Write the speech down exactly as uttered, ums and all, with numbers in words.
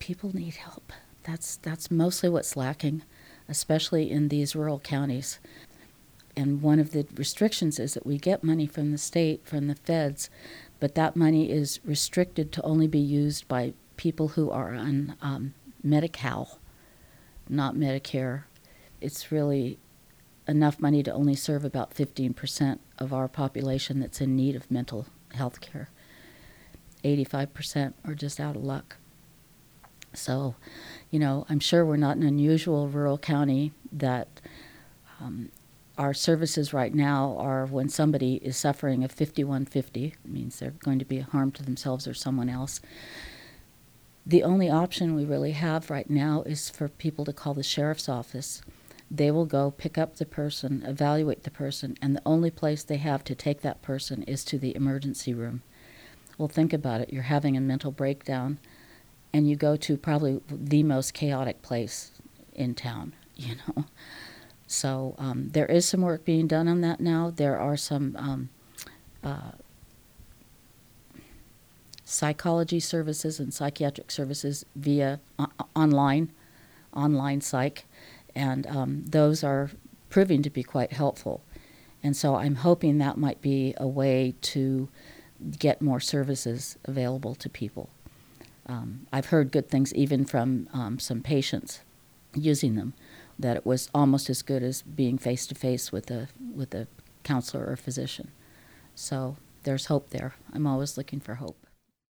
people need help. That's that's mostly what's lacking, especially in these rural counties. And one of the restrictions is that we get money from the state, from the feds, but that money is restricted to only be used by people who are on um, Medi-Cal, not Medicare. It's really enough money to only serve about fifteen percent of our population that's in need of mental health care. eighty-five percent are just out of luck. So, you know, I'm sure we're not an unusual rural county that um, our services right now are when somebody is suffering a fifty-one fifty, it means they're going to be a harm to themselves or someone else. The only option we really have right now is for people to call the sheriff's office. They will go pick up the person, evaluate the person, and the only place they have to take that person is to the emergency room. Well, think about it. You're having a mental breakdown, and you go to probably the most chaotic place in town, you know. So um, there is some work being done on that now. There are some um, uh, psychology services and psychiatric services via uh, online, online psych, and um, those are proving to be quite helpful. And so I'm hoping that might be a way to get more services available to people. Um, I've heard good things even from um, some patients using them, that it was almost as good as being face-to-face with a with a counselor or physician. So there's hope there. I'm always looking for hope.